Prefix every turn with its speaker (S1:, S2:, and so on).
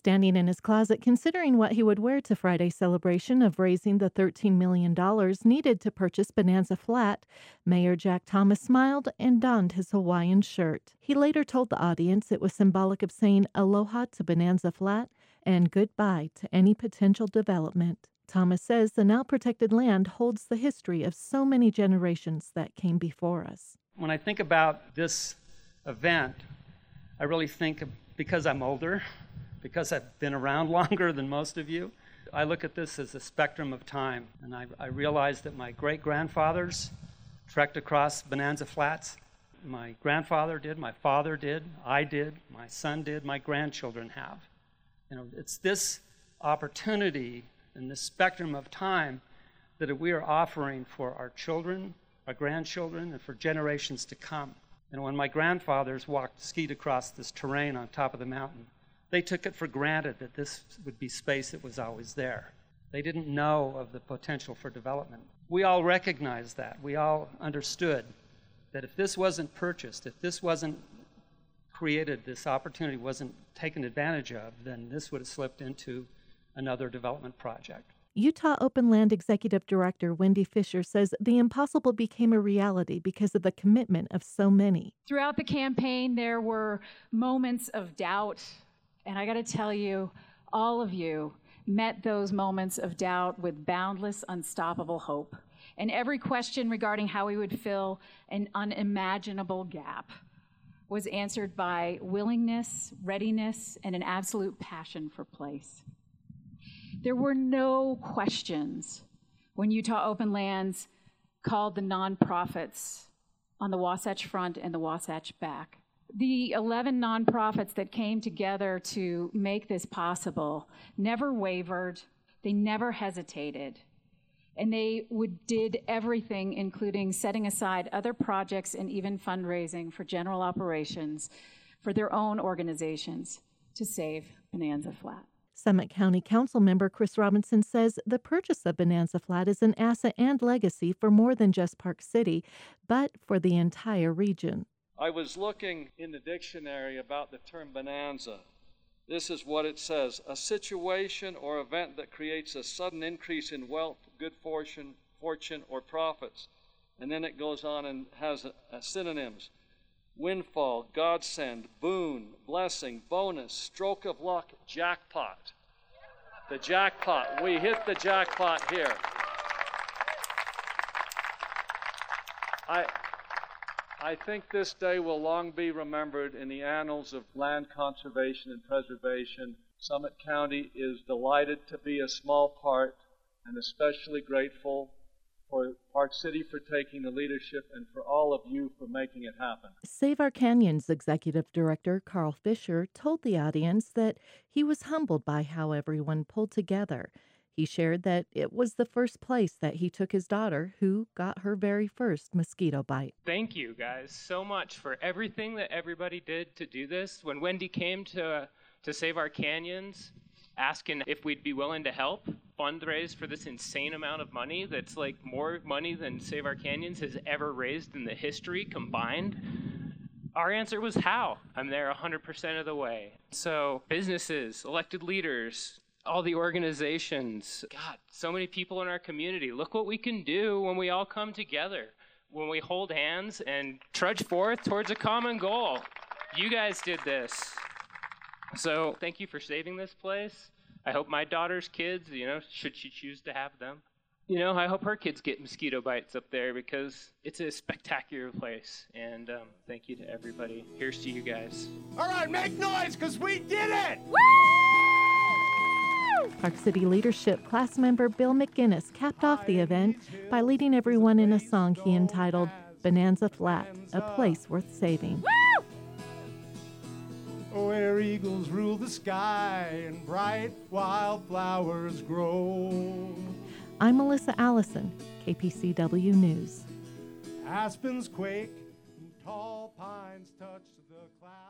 S1: standing in his closet considering what he would wear to Friday's celebration of raising the $13 million needed to purchase Bonanza Flat, Mayor Jack Thomas smiled and donned his Hawaiian shirt. He later told the audience it was symbolic of saying aloha to Bonanza Flat and goodbye to any potential development. Thomas says the now protected land holds the history of so many generations that came before us.
S2: When I think about this event, I really think because I'm older, because I've been around longer than most of you, I look at this as a spectrum of time. And I realize that my great-grandfathers trekked across Bonanza Flats. My grandfather did, my father did, I did, my son did, my grandchildren have. It's this opportunity in this spectrum of time that we are offering for our children, our grandchildren, and for generations to come. When my grandfathers skied across this terrain on top of the mountain, they took it for granted that this would be space that was always there. They didn't know of the potential for development. We all recognized that. We all understood that if this wasn't purchased, if this wasn't created, this opportunity wasn't taken advantage of, then this would have slipped into another development project.
S1: Utah Open Land Executive Director Wendy Fisher says the impossible became a reality because of the commitment of so many.
S3: Throughout the campaign, there were moments of doubt, and I got to tell you, all of you met those moments of doubt with boundless, unstoppable hope. And every question regarding how we would fill an unimaginable gap was answered by willingness, readiness, and an absolute passion for place. There were no questions when Utah Open Lands called the nonprofits on the Wasatch Front and the Wasatch Back. The 11 nonprofits that came together to make this possible never wavered, they never hesitated, and they did everything, including setting aside other projects and even fundraising for general operations for their own organizations to save Bonanza Flat.
S1: Summit County Council member Chris Robinson says the purchase of Bonanza Flat is an asset and legacy for more than just Park City, but for the entire region.
S4: I was looking in the dictionary about the term bonanza. This is what it says: a situation or event that creates a sudden increase in wealth, good fortune, or profits. And then it goes on and has synonyms: windfall, godsend, boon, blessing, bonus, stroke of luck, jackpot. The jackpot. We hit the jackpot here. I think this day will long be remembered in the annals of land conservation and preservation. Summit County is delighted to be a small part and especially grateful for Park City for taking the leadership and for all of you for making it happen.
S1: Save Our Canyons Executive Director Carl Fisher told the audience that he was humbled by how everyone pulled together. He shared that it was the first place that he took his daughter, who got her very first mosquito bite.
S5: Thank you guys so much for everything that everybody did to do this. When Wendy came to Save Our Canyons, asking if we'd be willing to help fundraise for this insane amount of money that's like more money than Save Our Canyons has ever raised in the history combined, our answer was how. I'm there 100% of the way. So businesses, elected leaders, all the organizations, God, so many people in our community. Look what we can do when we all come together, when we hold hands and trudge forth towards a common goal. You guys did this. So thank you for saving this place. I hope my daughter's kids, should she choose to have them, I hope her kids get mosquito bites up there because it's a spectacular place. And thank you to everybody. Here's to you guys.
S6: All right, make noise because we did it!
S1: Woo! Park City Leadership class member Bill McGinnis capped off the event by leading everyone in a song he entitled Bonanza Flat, a place worth saving.
S6: Woo! Where eagles rule the sky and bright wildflowers grow.
S1: I'm Melissa Allison, KPCW News.
S6: Aspens quake and tall pines touch the clouds.